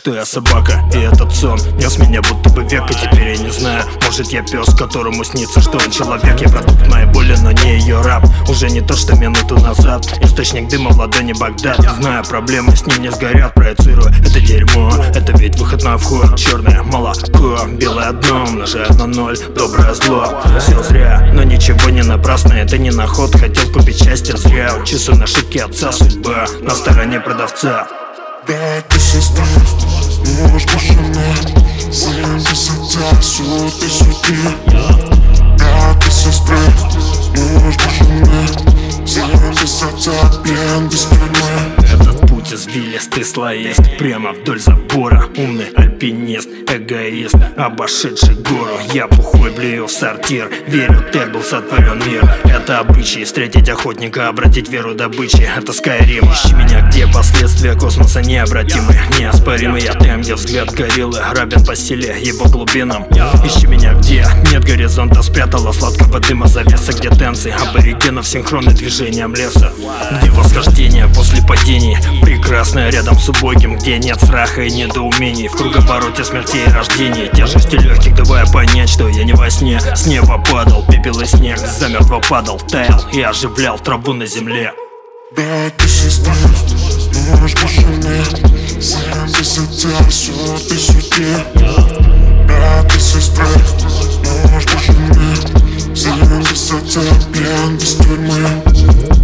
что я собака, и этот сон нес меня будто бы век. И теперь я не знаю, может я пес, которому снится, что он человек. Я продукт моей боли, но не ее раб. Уже не то, что минуту назад. Источник дыма в ладони Багдад. Знаю, проблемы с ним не сгорят. Проецирую это дерьмо, это ведь выход на вход. Черное молоко, белое дно, умножая на ноль, доброе зло. Все зря, но ничего не напрасно. Это не на ход, хотел купить счастье зря. Учусь на ошибки отца, судьба на стороне продавца. Да, ты сестра, муж машина, 70 суд и суды. Да, ты сестра, муж машина, 70 плен без тюрьмы. Этот путь извилистый слоист, прямо вдоль забора. Умный альпинист, эгоист, обошедший гору. Я бухой блюю в сортир, верю, так был сотворен мир. Это обычай, встретить охотника, обратить веру добычи. Это Skyrim, ищи меня, где последствия космоса необратимы, неоспоримы. Я там, где взгляд гориллы грабен по селе его глубинам. Ищи меня, где нет горизонта, спрятала сладкого дыма завеса. Где танцы аборигенов синхронны движением леса. Где восхождение после падений, прекрасное рядом с убогим. Где нет страха и недоумений, в круговороте смертей и рождений. Тяжести легких давая понять, что я не во сне. С неба падал пепел и снег, замертво падал, таял и оживлял траву на земле. Да, ты сестра, муж машины, 70 суд и суды. Да, ты сестра, муж машины, 70 плен без тюрьмы.